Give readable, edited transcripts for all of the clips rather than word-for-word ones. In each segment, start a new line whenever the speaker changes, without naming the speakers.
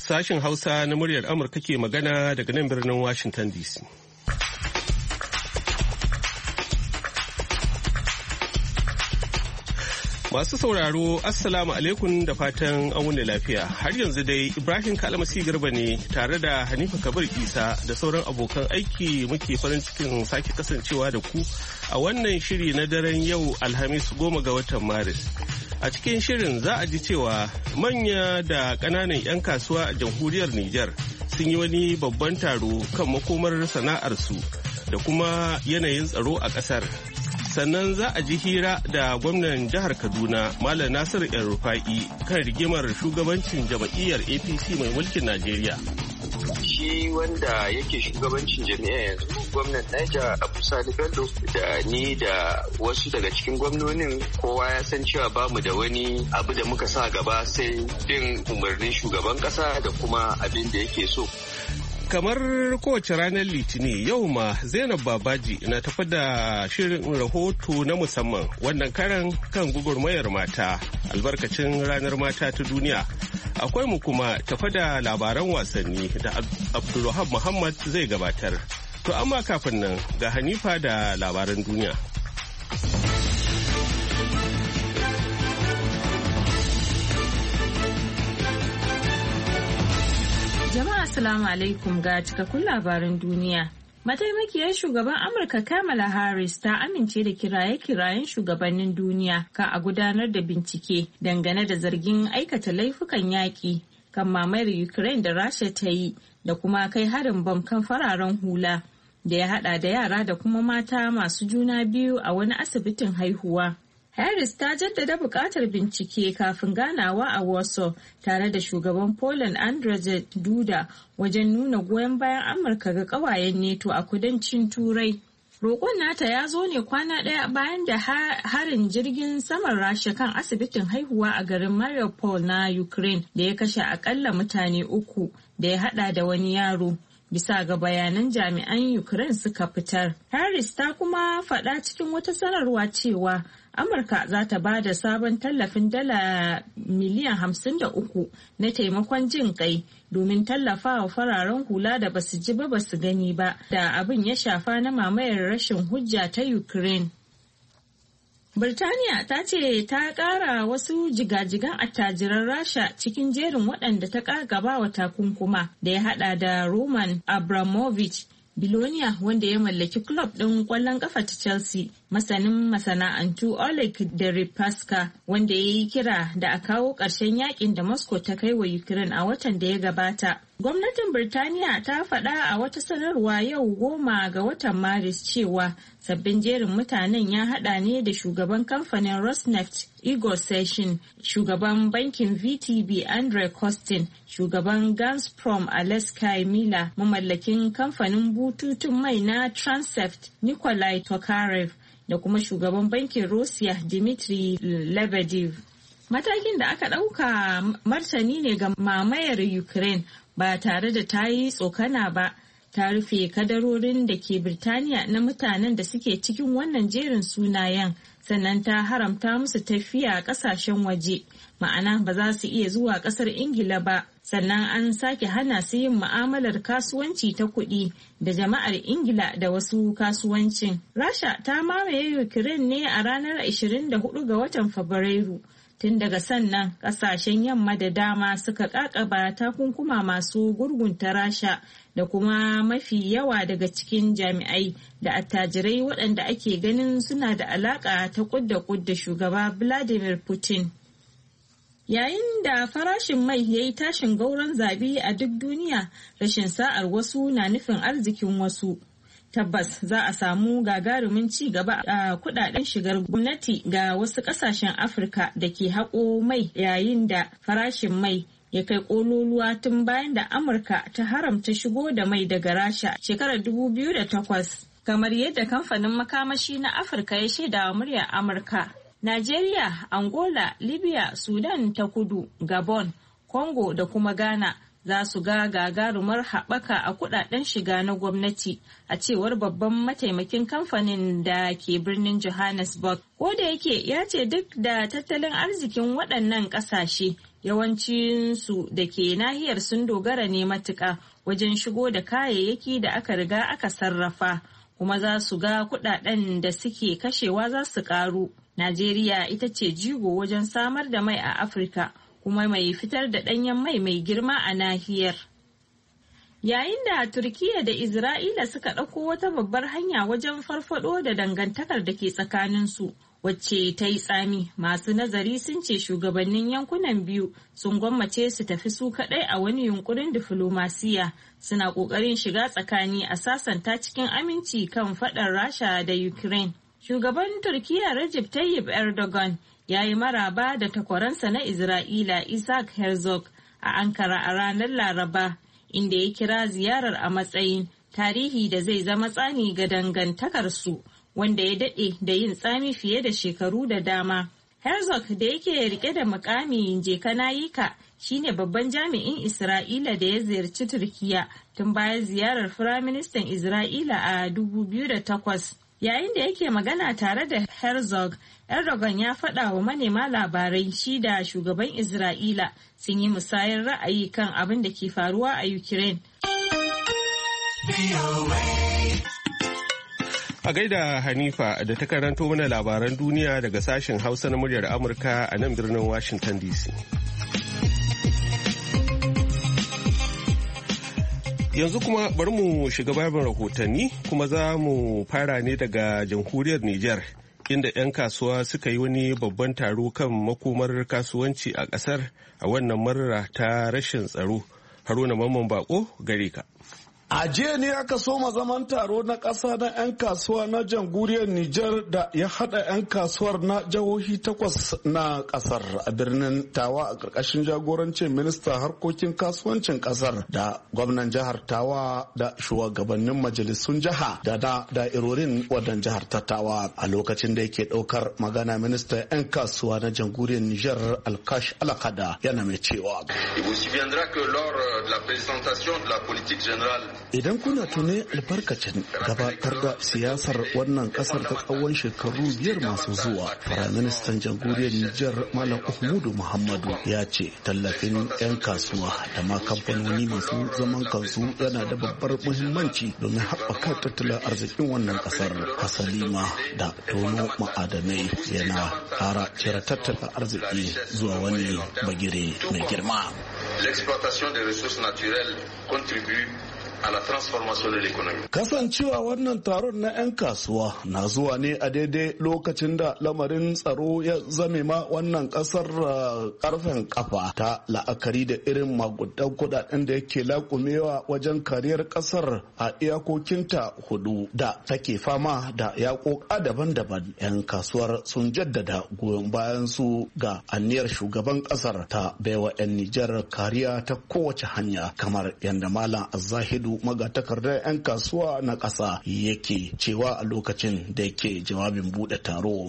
Sashen Hausa na muryar Amurka ke magana daga nan birnin Washington DC. Masu sauraro, Assalamu alaikum da fatan an wuni lafiya. Har yanzu dai Ibrahim Kalmasi Garba ne tare da Hanifa Kabir Isa da sauran abokan aiki muke farin cikin sake kasancewa da ku a wannan shiri na daren yau Alhamis 10 ga watan Maris. A cikin shirin za a ji cewa manya da ƙananan 'yan kasuwa a jamhuriyar Nijar sun yi wani babban taro kan makomar sana'arsu da kuma yanayin tsaro a ƙasar. Sannan za a ji hira da gwamnan jihar Kaduna Malam Nasir El-Rufa'i kan rigimar shugabancin jam'iyyar APC mai mulkin Najeriya.
Shi wanda yake shugabancin jami'a yanzu gwamnan Niger Abu Sani Bello da ni da wasu daga cikin gwamnonin kowa ya san cewa bamu da wani abu da muka sa gaba sai bin umarnin shugaban kasa da kuma abin da yake so.
Kamar kowace ranar Litini yau ma Zainab Babaji na tafi da shirin rahoto na musamman wannan karan kan gugurmayar mata albarkacin ranar mata ta duniya. Akwai mu kuma tafi da labaran wasanni da Abdulwahab Muhammad zai gabatar. To amma kafin nan ga Hanifa da labaran duniya.
Jama'a assalamu alaikum ga cikakkun labaran duniya. Mataimakiyar shugaban Amurka Kamala Harris ta amince da kiraye-kirayen shugabannin duniya kan a gudanar da bincike dangane da zargin aikata laifukan yaƙi kan mamayar Ukraine da Rasha ta yi da kuma kai harin bam kan fararen hula da ya hada da yara da kuma mata masu juna biyu a wani asibitin haihuwa. Harris ta jaddada buƙatar bincike kafin ganawa a Warsaw tare da shugaban Poland Andrzej Duda wajen nuna goyon bayan Amurka ga ƙawayen NATO a kudancin Turai. Roƙon nata ya zo ne kwana ɗaya bayan da harin jirgin saman Rasha kan asibitin haihuwa a garin Mariupol na Ukraine da ya kashe akalla mutane 3 da ya hada da wani yaro. Bisa ga bayanan jami'an Ukraine suka fitar. Harris ta kuma faɗa cikin wata sanarwa cewa Amurka za ta ba da sabon tallafin dala miliyan 53 na taimakon jin kai domin tallafawa fararen hula da basu ji ba basu gani ba da abin ya shafa na mamayar rashin hujja ta Ukraine. Birtaniya ta ce ta ƙara wasu jigajigan attajiran Rasha cikin jerin waɗanda ta ƙagaba wa takunkuma da ya haɗa da Roman Abramovich, biloniya wanda ya mallaki club ɗin ƙwallon ƙafa ta Chelsea, masanin masana'antu Oleg Deripaska wanda ya yi kira da a kawo ƙarshen yakin da Moscow ta kai wa Ukraine a watan da ya gabata. Gwamnatin Birtaniya ta faɗa a wata sanarwa yau 10 ga watan Maris cewa sabbin jerin mutanen ya haɗa ne da shugaban kamfanin Rosneft Igor Sechin, shugaban bankin VTB Andrei Kostin, shugaban Gazprom Alexei Miller, mamallakin kamfanin bututun mai na Transneft Nikolai Tokarev da kuma shugaban bankin Russia Dmitry Lebedev. Matakin da aka ɗauka martani ne ga mamayar Ukraine ba tare da ta yi tsokana ba, ta rufe kadarorin da ke Birtaniya na mutanen da suke cikin wannan jerin sunayen, sannan ta haramta musu tafiya ƙasashen waje, ma'ana ba za su iya zuwa ƙasar Ingila ba, sannan an sake hana su yin mu'amalar kasuwanci ta kuɗi da jama'ar Ingila da wasu kasuwancin. Rasha ta mamaye Ukraine ne a ranar 24 ga watan Fabrairu. Tun daga sannan kasashen yamma da dama suka kakaba takunkuma masu gurgunta Rasha da kuma mafi yawa daga cikin jami'ai da attajirai waɗanda ake ganin suna da alaƙa ta kudda shugaba Vladimir Putin. Yayin da farashin mai ya yi tashin gauron zabi a duk duniya, rashin sa'ar wasu na nufin arzikin wasu. Tabbas za a samu gagarumin ci gaba a kudaden shigar gwamnati ga wasu kasashen Afirka da ke haƙo mai yayin da farashin mai ya kai ƙololuwa tun bayan da Amurka ta haramta shigo da mai daga Rasha shekarar 2008. Kamar yadda kamfanin makamashi na Afirka ya shaida wa muryar Amurka, Najeriya, Angola, Libya, Sudan ta kudu, Gabon, Congo da kuma Ghana za su ga gagarumar haɓaka a kudaden shiga na gwamnati a cewar babban mataimakin kamfanin da ke birnin Johannesburg. Ko da yake ya ce duk da tattalin arzikin waɗannan ƙasashe yawancinsu da ke nahiyar sun dogara ne matuƙa wajen shigo da kayayyaki da aka riga aka sarrafa, kuma za su ga kuɗaɗen da suke kashewa za su ƙaru. Najeriya ita ce jigo wajen samar da mai a Afirka, kuma mai fitar da ɗanyen mai girma a nahiyar. Yayin da Turkiyya da Isra'ila suka ɗauko wata babbar hanya wajen farfaɗo da dangantakar da ke tsakaninsu, wacce ta yi tsami, masu nazari sun ce shugabannin yankunan biyu sun gwammace su tafi su kaɗai a wani yunkurin diflomasiya, suna ƙoƙarin shiga tsakani a sasanta cikin aminci kan faɗar Rasha da Ukraine. Shugaban Turkiyya Recep Tayyip Erdogan ya yi maraba da takwaransa na Isra'ila Isaac Herzog a Ankara a ranar Laraba, inda ya kira ziyarar a matsayin tarihi da zai zama tsani ga dangantakarsu, wanda ya daɗe da yin tsami fiye da shekaru da dama. Herzog, da yake rike da mukamin jekanayika, shine babban jami'in Isra'ila da ya ziyarci Turkiyya tun bayan ziyarar Firaministan Isra'ila a 2008. Yayin da yake magana tare da Herzog, Erdogan ya faɗa wa manema labarai shi da shugaban Isra'ila sun yi musayar ra'ayi kan abin da ke faruwa a Ukraine.
A gaida Hanifa da ta karanto mana labaran duniya daga sashen Hausa na muryar Amurka a nan birnin Washington DC. Yanzu kuma bari mu shiga babin rahotanni, kuma za mu fara ne daga jamhuriyar Nijar, inda 'yan kasuwa suka yi wani babban taro kan makomar kasuwanci a ƙasar a wannan marar ta rashin tsaro. Haruna Mamman Bako gare ka.
A jiya ne aka soma zaman taro na ƙasa na 'yan kasuwa na jamhuriyar Nijar da ya haɗa 'yan kasuwar na jihohi 8 na ƙasar a birnin Tawa a ƙarƙashin jagorancin minista harkokin kasuwancin ƙasar da gwamnan jihar Tawa da shugabannin majalisun jiha da na da'irorin wadan jihar ta Tawa. A lokacin da yake ɗaukar magana ministan 'yan kasuwa na jamhuriyar Nijar Alkash Alakada yana mai cewa. Idan kuna tune albarkacin gabatar da siyasar wannan kasar ta tsawon shekaru 5 masu zuwa, Firaministan jamhuriyar Nijar Malam Ahmadu Muhammadu ya ce tallafin 'yan kasuwa da ma kamfanoni masu zaman kansu yana da babbar muhimmanci domin haɓaka tattalin arzikin wannan kasar. Hasalima da tono ma'adanai yana ƙara cire tattalin arziki zuwa wani bagire mai girma.
L'exploitation des ressources naturelles contribue a la transformation de l'économie.
Kasancewa wannan taron na 'yan kasuwa na zuwa ne a daidai lokacin da lamarin tsaro ya zame ma wannan kasar karfen kafa, ta la'akari da irin magudan kudaden da yake lakumewa wajen kariyar kasar a iyakokinta 4 da take fama da yakoka daban-daban. 'Yan kasuwar sun jaddada goyon bayan su ga aniyar shugaban kasar ta baiwa 'yan Nijar kariya ta kowace hanya, kamar yadda Malam Azzahidu magatakardar 'yan kasuwa na ƙasa yake cewa a lokacin da yake jawabin buɗe taro.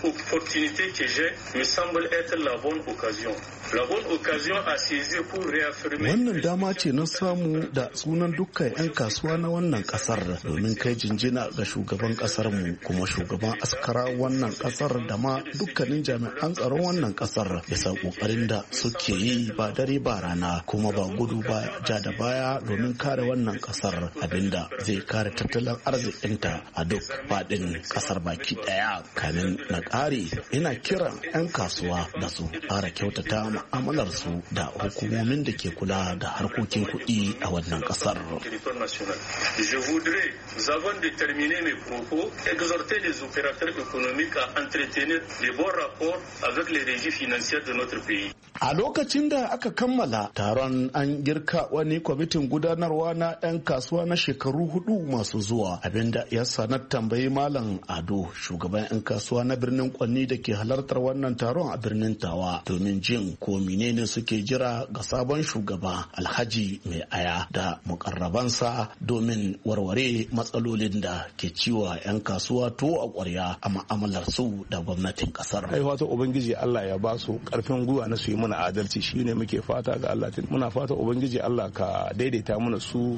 Wannan dama ce na samu da sunan dukkan 'yan kasuwa na wannan ƙasar domin kai jinjina ga shugaban ƙasar mu, kuma shugaban askara wannan ƙasar da ma dukkanin jami'an tsaron wannan ƙasar bisa ƙoƙarin da suke yi ba dare ba rana, kuma ba gudu ba ja da baya domin kare wannan kasar, abinda zai kare tattalin arzikinta a duk faɗin kasar baki daya. Kamin na ƙare, ina kiran 'yan kasuwa da su ƙara kyautata mu'amalar su da hukumomin da ke kula da harkokin kuɗi a wannan kasar.
Je voudrais, avant de terminer mes propos, exhorter les opérateurs économiques à entretenir de bons rapports avec les régies financières de notre pays.
A lokacin da aka kammala taron, an girka wani kwamitin gudanarwa na 'yan kasuwa na shekaru 4 masu zuwa, abinda ya sanar tambayi Malam Ado, shugaban 'yan kasuwa na birnin Kwanni da ke halartar wannan taron a birnin Tawa, domin jin ko menene suke jira ga sabon shugaba Alhaji Mai Aya da mukarrabansa domin warware matsalolin da ke ciwa 'yan kasuwa to a ƙwarya a ma'amalar su da gwamnatin kasar.
Ai fata ubangiji Allah ya ba su karfin gwiwa na su yi mana adalci, shine muke fata ga Allah. Muna fata ubangiji Allah ka daidaita mana su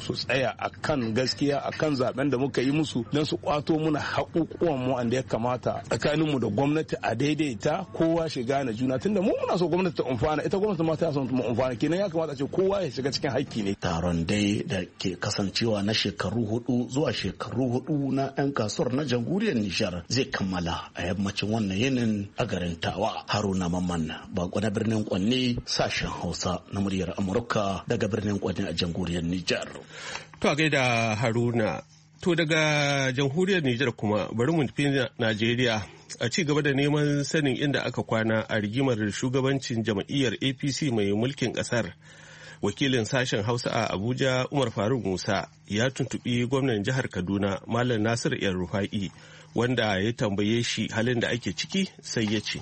su tsaya akan gaskiya akan zaben da muka yi musu don su kwato muna haƙuƙuwan mu wanda ya kamata tsakanin mu da gwamnati a daidaita kowa shiga na juna tunda mu muna so gwamnati ta umfana ita gwamnati ma ta son mu umfana kenan ya kamata a ce kowa ya shiga cikin haƙƙi ne.
Taron dai da ke kasancewa na shekaru 4 zuwa shekaru 4 na 'yan kasuwar na jamhuriyar Nijar zai kammala a yammacin wannan yinin a garin Tawa. Haruna Mamman bako na birnin Kwanne sashen Hausa na muryar Amurka daga birnin Kwanne a jamhuriyar Nijar.
To a gaida Haruna. To daga jamhuriyar Nijar kuma bari mu tafi Najeriya a ci gaba da neman sanin inda aka kwana a rigimar shugabancin jam'iyyar APC mai mulkin kasar. Wakilin sashen Hausa a Abuja Umar Faruk Musa ya tuntuɓi gwamnan jihar Kaduna Malam Nasir El-Rufai wanda ya tambaye shi halin da ake ciki sai ya ce.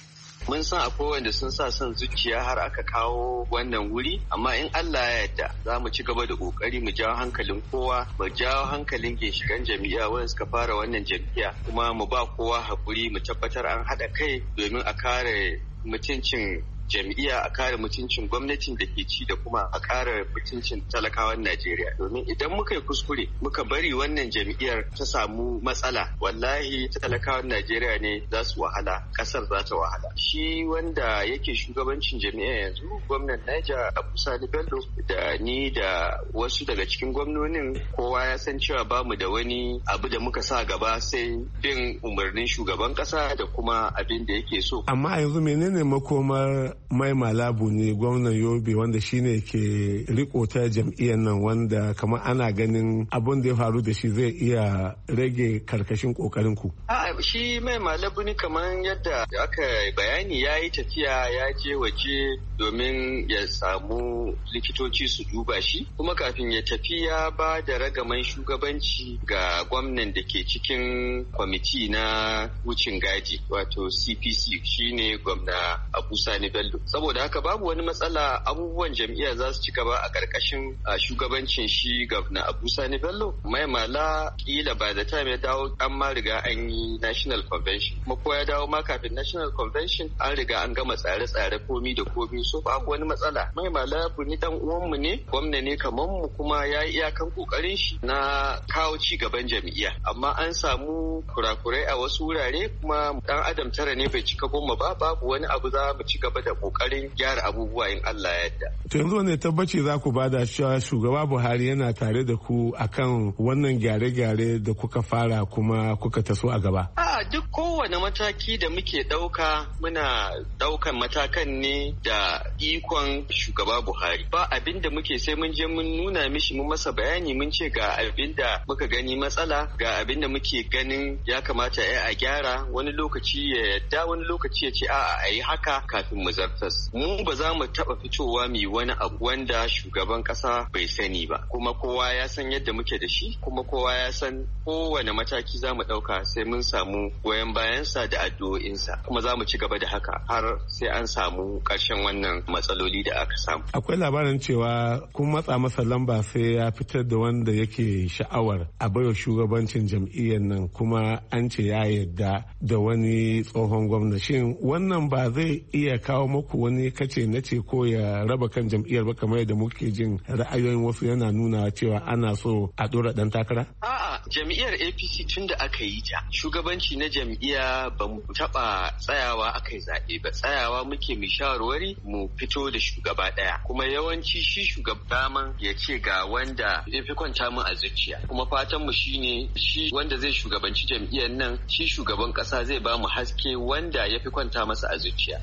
Mun san akwai wanda sun sa son zuciya har aka kawo wannan wuri, amma in Allah ya yarda za mu ci gaba da kokari mu jawo hankalin kowa, mu jawo hankalin ginshiƙan jam'iyya wanda suka fara wannan jam'iyya, kuma mu ba kowa haƙuri mu tabbatar an haɗa kai domin a kare mutuncin jam'iyya, a kare mutuncin gwamnatin da ke ci da kuma a kare mutuncin talakawan Najeriya. Domin idan muka yi kuskure muka bari wannan jam'iyyar ta samu matsala, wallahi talakawan Najeriya ne za su wahala, kasar za ta wahala. Shi wanda yake shugabancin jam'iyyar yanzu gwamnan Niger Abu Sani Bello da ni da wasu daga cikin gwamnonin kowa ya san cewa bamu da wani abu da muka sa gaba sai bin umarnin shugaban kasa da kuma abin da yake so.
Amma yanzu menene makomar Mai Malabu ne gwamnan Yobe wanda shine ke riko ta jam'iyyar nan wanda kamar ana ganin abin da ya faru da shi zai iya rage karkashin kokarin ku?
Shi Mai Malabu ne kamar yadda aka bayani ya yi tafiya ya je waje domin ya samu likitoci su duba shi, kuma kafin ya tafi ya ba da ragaman shugabanci ga gwamnan da ke cikin kwamiti na wucin gadi wato CPC shine gwamna Abu Sani Bello. Saboda haka babu wani matsala, abubuwan jam'iyya za su ci gaba a ƙarƙashin shugabancin shi gwamna Abu Sani Bello. Mai Mala kila ba da time ya dawo an ma riga an yi National Convention, kuma ko ya dawo ma kafin National Convention an riga an gama tsare-tsare komi da komi, so babu wani matsala. Mai Mala ni dan uwanmu ne, gwamna ne kamar mu, kuma ya yi iyakan kokarin shi na kawo ci gaban jam'iyya, amma an samu kurakurai a wasu wurare, kuma dan adam tara ne bai cika goma ba, babu wani abu za mu ci gaba da kokarin gyara abubuwa in Allah ya yarda.
To yanzu wani tabbaci za ku bada cewa shugaba Buhari yana tare da ku akan wannan gyare-gyare da kuka fara kuma kuka taso a gaba?
Duk kowane mataki da muke ɗauka muna ɗaukan matakan ne da ikon shugaba Buhari. Ba abin da muke sai mun je mun nuna mishi mun masa bayani mun ce ga abin da muka gani matsala, ga abin da muke ganin ya kamata a gyara, wani lokaci ya yarda wani lokaci ya ce a yi haka kafin mu zartas. Mu ba za mu taɓa fitowa mu yi wani abu wanda shugaban ƙasa bai sani ba, kuma kowa ya san yadda muke da shi, kuma kowa ya san kowane mataki za mu ɗauka sai mun samu goyon bayansa da addu'o'insa, kuma za mu ci gaba da haka har sai an samu ƙarshen wannan matsaloli da aka samu.
Akwai labarin cewa kun matsa masa lamba sai ya fitar da wanda yake sha'awar a baiwa shugabancin jam'iyyar nan, kuma an ce ya yarda da wani tsohon gwamna. Shin wannan ba zai iya kawo muku wani kace na ce ko ya raba kan jam'iyyar ba, kamar yadda muke jin ra'ayoyin wasu yana nuna cewa ana so a dora dan takara?
Jam'iyyar APC tun da aka yi ta, shugabanci na jam'iyya ba mu taɓa tsayawa aka yi zaɓe ba, tsayawa muke mu shawarwari mu fito da shugaba ɗaya, kuma yawanci shi shugaba ya ce ga wanda ya fi kwanta min a zuciya, kuma fatan mu shine shi wanda zai shugabanci jam'iyyar nan, shi shugaban ƙasa zai ba mu haske wanda ya fi kwanta masa a zuciya.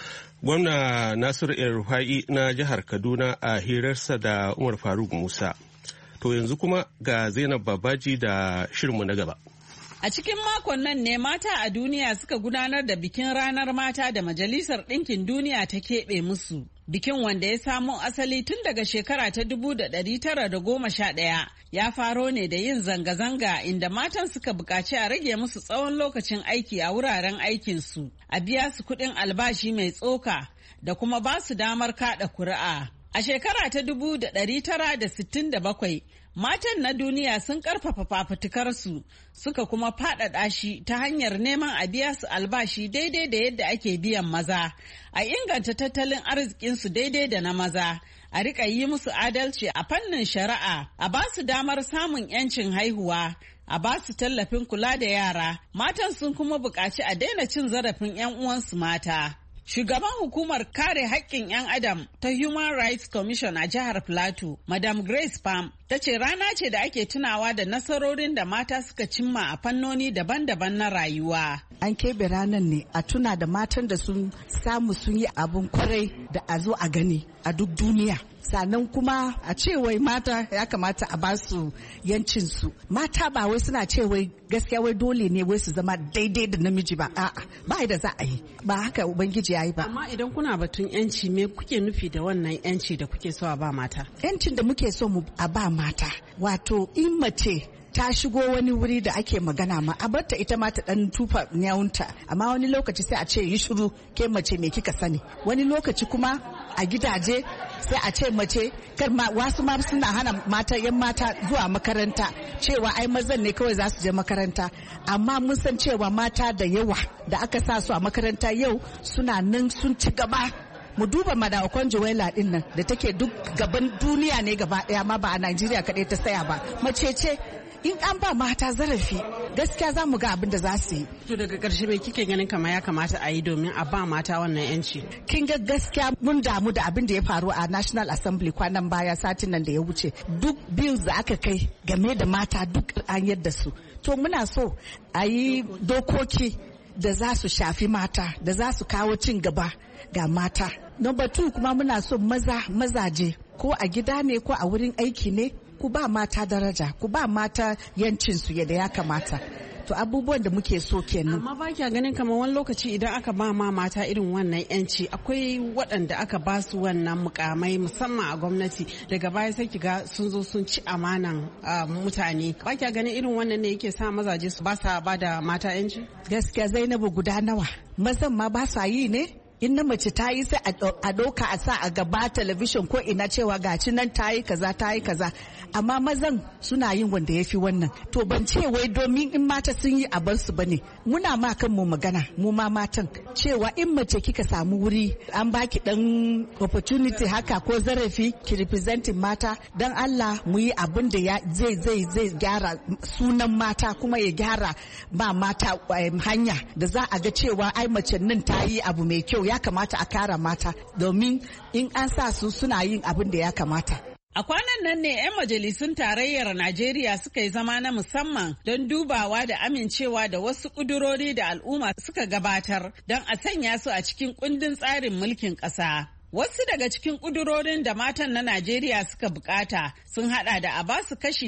Gwamna Nasiru El-Rufai na jihar Kaduna a hirarsa da Umar Faruk Musa. To yanzu kuma ga Zainab Babaji da shirinmu na gaba.
A cikin makon nan ne mata a duniya suka gudanar da bikin ranar mata da Majalisar Ɗinkin Duniya ta keɓe musu. Bikin, wanda ya samo asali tun daga shekara ta 1911, ya faro ne da yin zanga-zanga inda matan suka buƙaci a rage musu tsawon lokacin aiki a wuraren aikinsu, a biya su kuɗin albashi mai tsoka da kuma ba su damar kaɗa kuri'a. A shekara ta 1967, matan na duniya sun ƙarfafa fafutukarsu suka kuma faɗaɗa shi ta hanyar neman a biya su albashi daidai da yadda ake biyan maza, a inganta tattalin arzikinsu daidai da na maza, a riƙa yi musu adalci a fannin shari'a, a ba su damar samun 'yancin haihuwa, a ba su tallafin kula da yara. Matan sun kuma buƙaci a daina cin zarafin 'yan uwansu mata. Shugaban hukumar kare haƙƙin 'yan Adam ta Human Rights Commission a jihar Plateau, Madam Grace Pam, ta ce rana ce da ake tunawa da nasarorin da mata suka cimma a fannoni daban-daban na rayuwa.
An keɓe ranar ne a tuna da matan da sun samu sun yi abin kwarai da a zo a gani a duk duniya. Sannan kuma a ce wai mata ya kamata a basu yancinsu. Mata ba wai suna ce wai gaskiya wai dole ne wai su zama daidai da namiji ba. A'a, ba da za a yi. Ba haka Ubangiji ya yi ba.
Amma idan kuna batun yanci, me kuke nufi da wannan yanci da kuke so a ba mata?
Yancin da muke so a ba mata, wato in mace ta shigo wani wuri da ake magana ma a barta ita ma ta dan tufa nyawunta, amma wani lokaci sai a ce yi shiru, ke mace me kika sani. Wani lokaci kuma a gidaje sai a ce mace kar ma, wasu ma suna hana mata yan mata zuwa makaranta, cewa ai mazan ne kawai za su je makaranta, amma mun san cewa mata da yawa da aka sa su a makaranta yau suna nan sun ci gaba. Mu duba Madam Okonjo-Iweala din nan da take duk gaban duniya ne gaba daya, ma ba a Najeriya kaɗai ta tsaya ba. Mace ce, in an ba mata zarafi gaskiya za mu ga abin da za su yi.
To daga ƙarshe mai kike ganin kama ya kamata a yi domin a ba mata wannan yanci?
Kin ga gaskiya mun damu da abin da ya faru a National Assembly kwanan baya satin nan da ya wuce. Duk bills da aka kai game da mata duk an yadda su. To muna so a yi dokoki da za su shafi mata, da za su kawo cin gaba ga mata. Number 2 kuma muna so mazaje ko a gida ne ko a wurin aiki ne, ku ba mata daraja, ku ba mata yancinsu yadda ya kamata. To abubuwan da muke so kenan.
Amma ba kya ganin kamar wani lokaci idan aka ba ma mata irin wannan yanci, akwai waɗanda aka ba su wannan mukamai musamman a gwamnati, daga baya sai kiga sun zo sun ci amanan mutane. Ba kya ganin irin wannan ne yake sa mazaje su ba sa ba da mata yanci?
Gaskiya Zainabu, guda nawa mazan ma ba sa yi ne? In na mace ta yi sai a ɗauka a sa a gaba talabishin ko ina cewa gaci nan ta yi kaza ta yi kaza, amma mazan suna yin wanda ya fi wannan. To ban ce wai domin in mata sun yi a bar su bane, muna ma kan mu magana mu ma matan cewa in mace kika samu wuri an baki dan opportunity haka ko zarafi ki representing mata, dan Allah mu yi abin da zai gyara sunan mata, kuma ya gyara ba mata hanya da za a ga cewa ai mace nan ta yi abu mai kyau, ya kamata a kara mata, domin in an sa su suna yin abin da ya kamata.
A kwanan nan ne 'yan majalisun tarayyar Najeriya suka yi zama na musamman don dubawa da amincewa da wasu ƙudurori da al'umma suka gabatar don a sanya su a cikin kundin tsarin mulkin ƙasa. Wasu daga cikin ƙudurorin da matan na Najeriya suka bukata sun hada da a basu kashi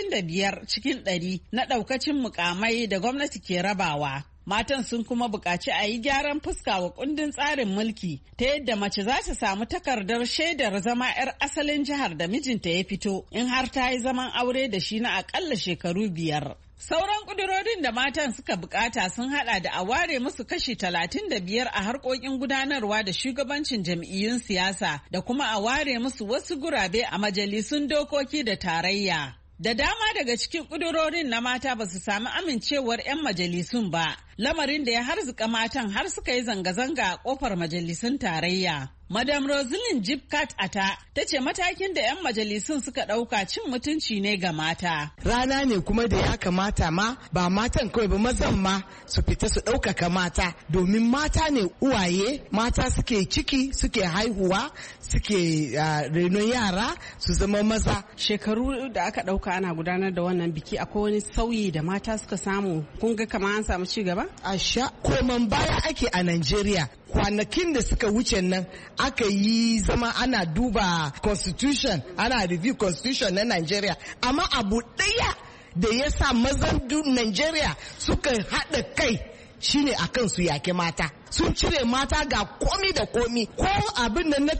35 cikin 100 na ɗaukacin mukamai da gwamnati ke rabawa. Matan sun kuma buƙaci a yi gyaran fuska wa kundin tsarin mulki ta yadda mace za ta samu takardar shaidar zama 'yar asalin jihar da mijinta ya fito in har ta yi zaman aure da shi na akalla shekaru 5. Sauran ƙudurorin da matan suka bukata sun hada da a ware musu kashi 35 a harkokin gudanarwa da shugabancin jam'iyyun siyasa, da kuma a ware musu wasu gurabe a majalisun dokoki da tarayya. Da dama daga cikin ƙudurorin na mata ba su sami amincewar 'yan majalisun ba, lamarin da ya harzuka matan har suka yi zanga-zanga a ƙofar majalisun tarayya. Madam Rosalind Jibkat Ata ta ce matakin da 'yan majalisun suka ɗauka cin mutunci ne ga mata.
Rana ne kuma da ya kamata ma ba matan kawai ba, mazan ma su fita su ɗaukaka mata, domin mata ne uwaye, mata suke ciki, suke haihuwa, suke renon yara su zama maza.
Shekaru da aka ɗauka ana gudanar da wannan biki, akwai wani sauyi da mata suka samu, kun ga kamar an samu ci gaba?
Asha, koman baya ake a Najeriya. Kwanakin da suka wuce nan aka yi zama ana duba constitution, ana review constitution na Nigeria, amma abu ɗaya da ya sa mazan Nigeria suka haɗa kai shine akan su yake mata. Sun cire mata ga komi da komi, ko abin nan na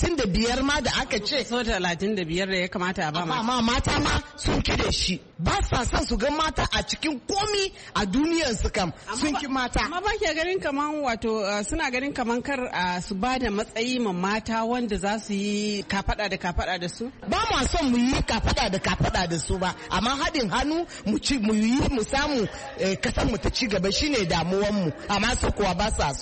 35 ma da aka ce.
So 35 da ya kamata a ba
mata ma sun kide shi. Ba sa son su ga mata a cikin komi a duniyar su kam, sun ki mata.
Amma ba ke ganin kaman wato suna ganin kaman kar su ba da matsayi ma mata wanda za su yi kafada da su?
Ba mu son mu yi kafada da su ba, amma haɗin hannu mu samu kasan mu ta ci gaba shine damuwan mu, amma su kuwa ba sa so.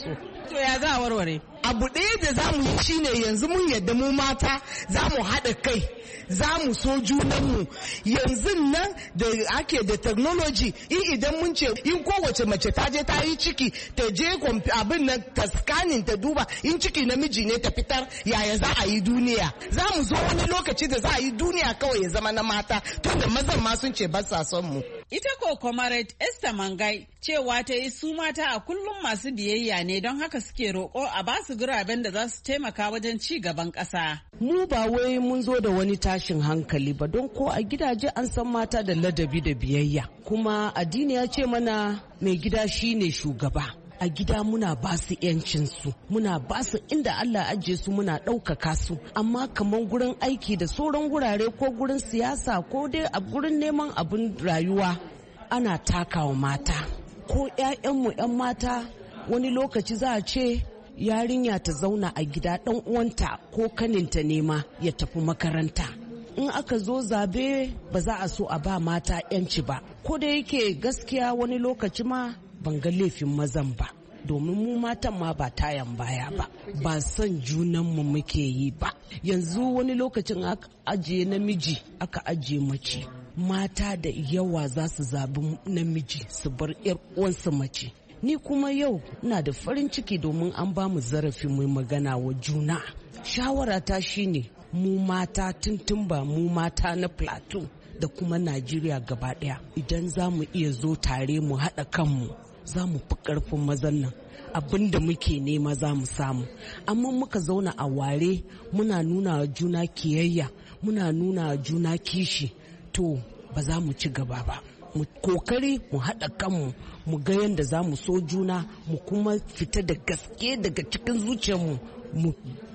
To ya za a warware?
Abu ɗaya da za mu yi shine yanzu mun yadda mu mata za mu haɗa kai, za mu so junanmu. Yanzu nan da ake da technology, idan mun ce in kowace mace ta je ta yi ciki, ta je abin nan ta scanning ta duba in ciki namiji ne ta fitar, yaya za a yi duniya. Za mu zo wani lokaci da za a yi duniya kawai ya zama na mata, tunda mazan ma sun ce ba sa son mu.
Ita ko Comrade Esther Mangai cewa ta yi su mata a kullum masu biyayya ne, don haka suke roƙo a ba su guraben da za su taimaka wajen ci gaban ƙasa.
Mu ba wai mun zo da wani tashin hankali ba, don ko a gidaje an san mata da ladabi da biyayya. Kuma addini ya ce mana mai gida shine shugaba. A gida muna ba su yancinsu, muna ba su inda Allah ajiye su, muna ɗaukaka su, amma kamar gurin aiki da sauran gurare ko gurin siyasa ko dai a gurin neman abin rayuwa ana takawa mata. Ko 'ya'yanmu 'yan mata wani lokaci za a ce yarinya ta zauna a gida, ɗan uwanta ko kaninta nema ya tafi makaranta. In aka zo zabe ba za a so a ba mata 'yanci ba, ko da yake gaskiya wani lokaci ma ban ga laifin mazan ba, domin mu matan ma ba tayan baya ba son junanmu muke yi ba. Yanzu wani lokacin aka ajiye namiji aka ajiye mace, mata da yawa za su zabi namiji su bar 'yar uwansu mace. Ni kuma yau ina da farin ciki domin an ba mu zarafi mu magana wa juna. Shawara ta shine mu mata tuntun ba mu mata na Plateau da kuma Najeriya gaba daya, idan za mu iya zo tare mu haɗa kanmu za mu fi ƙarfin mazan nan. Abin da muke nema za mu samu, amma muka zauna a ware muna nuna juna kiyayya, muna nuna juna kishi, to ba za mu ci gaba ba. Mu kokari mu haɗa kanmu mu ga yadda za mu so juna, mu kuma fita da gaske daga cikin zuciyarmu mu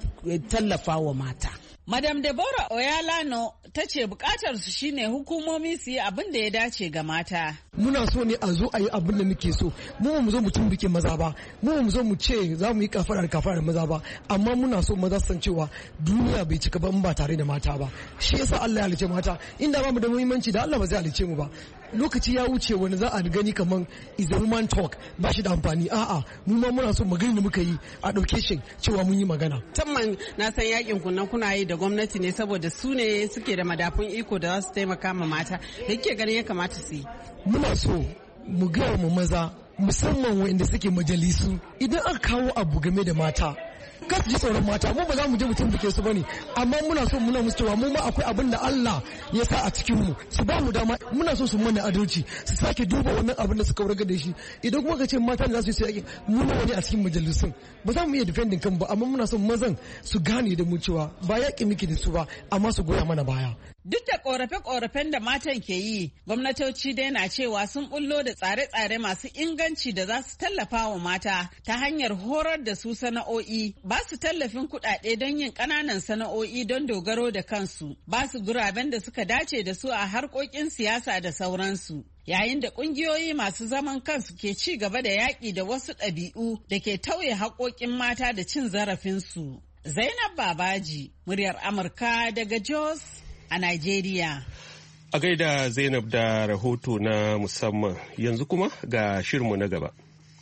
tallafa wa mata.
Madam Deborah Oyalano ta ce bukatar su shine hukumomi su yi abin da ya dace ga mata.
Muna so ne a zo a yi abin da muke so. Mu mu zo mu tumbuke maza ba. Mu zo mu ce za mu yi kafara da maza ba. Amma muna so maza san cewa duniya bai cika ba in ba tare da mata ba. Shi yasa Allah ya halice mata. Inda ba mu da muhimmanci da Allah ba zai halice mu ba. Lokaci ya wuce wani za a gani kaman is a woman talk, ba shi da amfani. A'a, mu ma muna so magana da muka yi a dauke shi cewa mun yi magana.
Tamman na san yakin kunnan kuna yi da gwamnati ne saboda su ne suke da madafun iko da za su taimaka ma mata. Da kike ganin ya kamata su yi?
Muna so mu gaya mu maza, musamman wanda suke majalisu, idan aka kawo abu game da mata, kar ji tsoron mata. Mu ba za mu je mutum da ke su bane, amma muna so muna musu cewa mu ma akwai abin da Allah ya sa a cikin mu, su ba mu dama. Muna so su mana adalci, su sake duba wannan abin da suka warga da shi. Idan kuma ka ce mata za su yi yaki, mu nawa ne a cikin majalisun, ba za mu iya defending kan ba, amma muna so mazan su gane da mu cewa ba yaƙi miki da su ba, amma su goya mana baya.
Duk da korafe-korafen da matan ke yi, gwamnatoci dai na cewa sun bullo da tsare-tsare masu inganci da za su tallafa wa mata ta hanyar horar da su sana'o'i, ba su tallafin kuɗaɗe don yin ƙananan sana'o'i don dogaro da kansu, ba su guraben da suka dace da su a harkokin siyasa da sauransu. Yayin da ƙungiyoyi masu zaman kansu ke ci gaba da yaƙi da wasu ɗabi'u da ke tauye haƙoƙin mata da cin zarafinsu. Zainab Babaji, muryar Amurka daga Jos a Najeriya.
A gaida Zainab da rahoto na musamman, yanzu kuma ga shirinmu na gaba.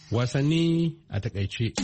Wasanni a takaice.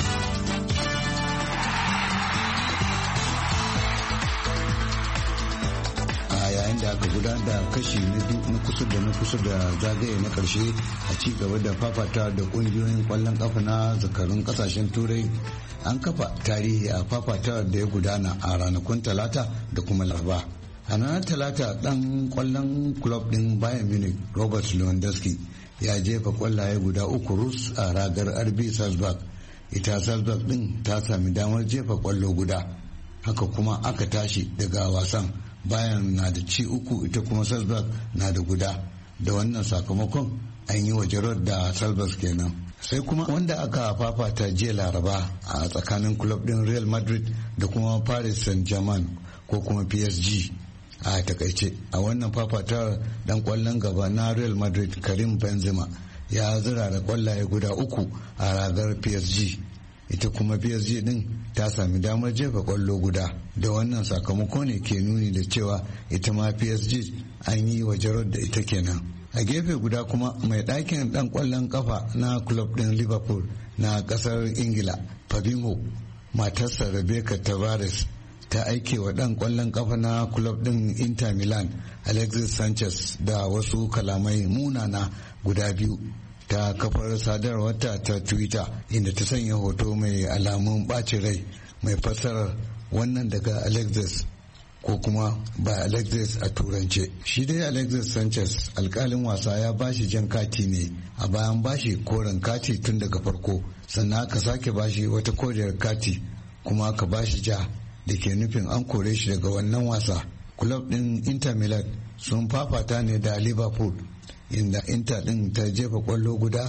Da aka gudanar da kashi na kusa da zagaye na karshe a ci gaba da fafata da kungiyoyin kwallon kafa na zakarun kasashen turai, an kafa tarihi a fafata da ya gudana a ranakun talata da kuma laraba. A ranar talata dan kwallon club din Bayern Munich Robert Lewandowski ya jefa kwallaye guda 3 rus a ragar RB Salzburg. Ita Salzburg din ta sami damar jefa kwallo guda, haka kuma aka tashi daga wasan. Bayan na da ci 3, ita kuma Salzburg na da guda. Da wannan sakamakon an yi wa Gerrard da Salzburg kenan. Sai kuma wanda aka fafata jiya laraba a tsakanin club din Real Madrid da kuma Paris Saint-Germain ko kuma PSG. A takaice a wannan fafata dan kwallon gaba na Real Madrid Karim Benzema ya zira da kwallaye guda 3 a ragar PSG. Ita kuma PSG din ta sami damar jefa kwallo guda. Da wannan sakamako ne ke nuni da cewa ita ma PSG an yi wa Gerrard da ita kenan. A gefe guda kuma mai ɗakin ɗan ƙwallon kafa na club ɗin Liverpool na kasar Ingila Fabinho, matarsa Rebecca Tavares ta aike wa ɗan ƙwallon ƙafa na club ɗin Inter Milan Alexis Sanchez da wasu kalamai munana guda biyu ta kafar sadarwarta ta Twitter, inda ta sanya hoto mai alamun ɓacin rai mai fassarar wannan daga Alexis ko kuma ba Alexis a turance. Shi dai Alexis Sanchez alkalin wasa ya bashi jan kati ne a bayan bashi koren kati tun daga farko, sannan aka sake bashi wata koriyar kati kuma aka bashi ja da ke nufin an kore shi daga wannan wasa. Club din Inter Milan sun fafata ne da Liverpool, inda Inter din ta jefa kwallo guda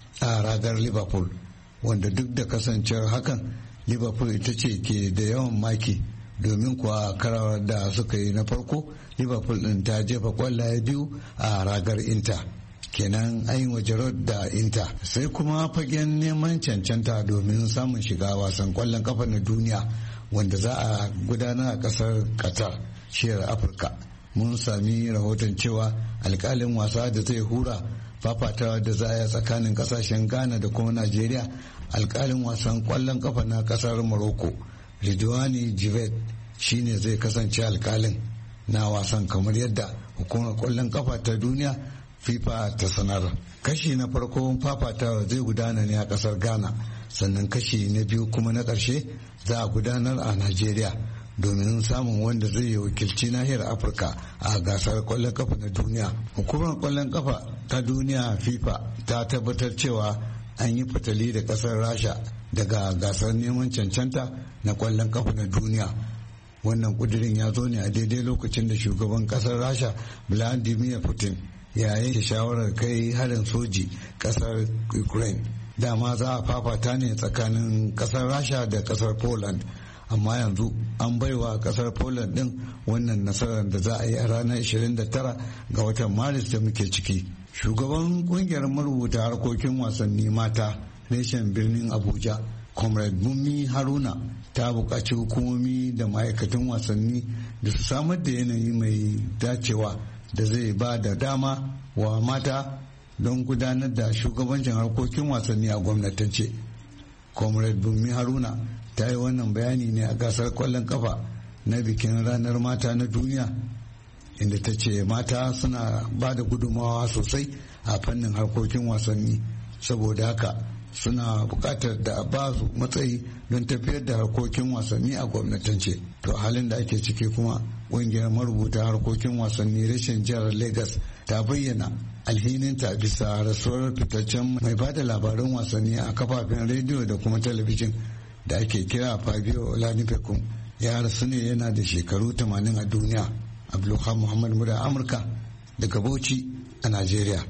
a ragar Liverpool, wanda duk da kasancewar hakan Liverpool ita ce ke da yawan maki, domin kuwa karawar da suka yi na farko Liverpool din ta jefa kwallaye 2 a ragar Inter, kenan ayin waje da Inter. Sai kuma fagen neman cancanta domin samun shiga wasan kwallon kafa na duniya wanda za a gudanar a kasar Qatar, shiyar Afirka. Mun sami rahoton cewa alkalin wasa da zai hura fafatawa da za a yi tsakanin kasashen Ghana da kuma Najeriya, alkalin wasan kwallon kafa na kasar Morocco Ridwani Jivet shine zai kasance alkalin na wasan, kamar yadda hukumar kwallon kafa ta duniya FIFA ta sanar. Kashi na farko fafatawa zai gudana ne a kasar Ghana, sannan kashi na biyu kuma na ƙarshe za a gudanar a Najeriya domin samun wanda zai yi wakilci nahiyar Afirka a gasar kwallon kafa na duniya. Hukumar kwallon kafa ta duniya FIFA ta tabbatar cewa an yi fatali da kasar Rasha daga gasar neman cancanta na kwallon kafa na duniya. Wannan kudirin ya zo ne a daidai lokacin da shugaban kasar Rasha Vladimir Putin ya yanke shawarar kai harin soji kasar Ukraine. Dama za a fafata ne tsakanin kasar Rasha da kasar Poland, amma yanzu an baiwa kasar Poland din wannan nasarar da za a yi a ranar 29 ga watan Maris da muke ciki. Shugaban kungiyar marubuta harkokin wasanni mata reshen birnin Abuja, Comrade Bumi Haruna, ta buƙaci hukumomi da ma'aikatan wasanni da su samar da yanayi mai dacewa da zai ba da dama wa mata don gudanar da shugabancin harkokin wasanni a gwamnatance. Comrade Bumi Haruna ta yi wannan bayani ne a gasar kwallon kafa na bikin ranar mata na duniya, inda ta ce mata suna ba da gudunmawa sosai a fannin harkokin wasanni, saboda haka suna buƙatar da ba su matsayi don tafiyar da harkokin wasanni a gwamnatance. To halin da ake ciki kuma ƙungiyar marubuta harkokin wasanni reshen jihar Lagos ta bayyana alhininta bisa rasuwar fitaccen mai ba da labaran wasanni a kafafen rediyo da kuma talabijin da ake kira Fabio Olanipekun. Ya rasu ne yana da shekaru 80 a duniya. Abdulhamid Muhammad Muda, Amurka daga Bauchi a Najeriya.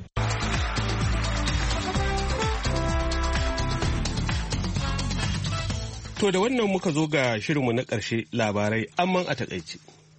To da wannan muka zo ga shirinmu na ƙarshe, labarai amman a takaice.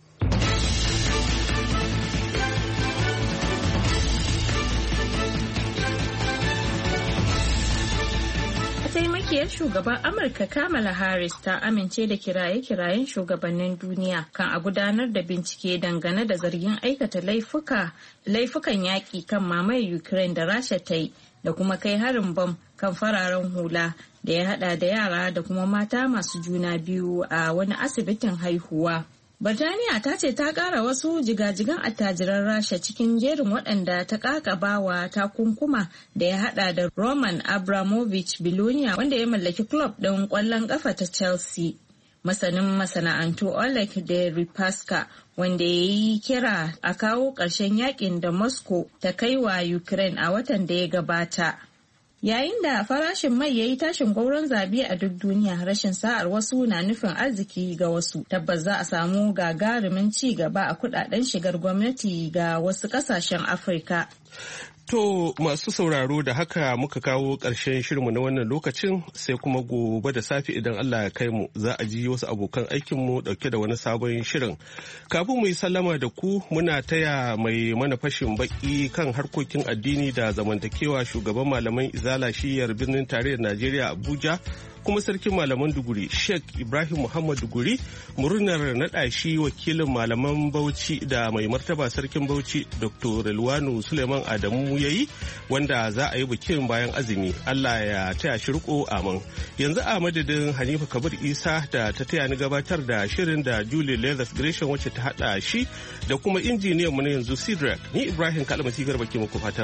Mataimakiyar shugaban Amurka Kamala Harris ta amince da kiraye-kirayen shugabannin duniya kan a gudanar da bincike dangane da zargin aikata laifukan yaƙi kan mamayar Ukraine da Rasha ta yi da kuma kai harin bam kan fararen hula da ya hada da yara da kuma mata masu juna biyu a wani asibitin haihuwa. Birtaniya ta ce ta ƙara wasu jigajigan attajiran Rasha cikin jerin waɗanda ta ƙaƙabawa takunkuma da ya haɗa da Roman Abramovich Biloniya, wanda ya mallaki club ɗin ƙwallon ƙafa ta Chelsea. Masanin masana'antu Oleg Deripaska, wanda ya yi kira a kawo ƙarshen yakin da Moscow ta kai wa Ukraine a watan da ya gabata. Yayin da farashin mai ya yi tashin gwauron zabi a duk duniya, rashin sa'ar wasu na nufin arziki ga wasu. Tabbas za a samu gagarumin ci gaba a kudaden shigar gwamnati ga wasu kasashen Afirka.
To masu sauraro, da haka muka kawo ƙarshen shirinmu na wannan lokacin, sai kuma gobe da safe idan Allah ya kai mu za a ji wasu abokan aikinmu ɗauke da wani sabon shirin. Kafin mu yi sallama da ku, muna taya mai mana fashin baki kan harkokin addini da zamantakewa shugaban malaman izala shiyar birnin tarayyar Najeriya Abuja, kuma sarkin malaman Duguri Sheikh Ibrahim Muhammad Duguri murnar naɗa shi wakilin malaman Bauchi da mai martaba sarkin Bauchi Dr. Rilwanu Suleiman Adamu yayi wanda za a yi bikin bayan azumi. Allah ya taya shi riko amin. Yanzu a madadin Hanifa Kabir Isa da ta taya ni gabatar da shirin da Julie Leathers Gresham wacce ta hada shi da kuma injiniyan mu na yanzu Sidrak, ni Ibrahim Kalmasi Garba ke muku fatan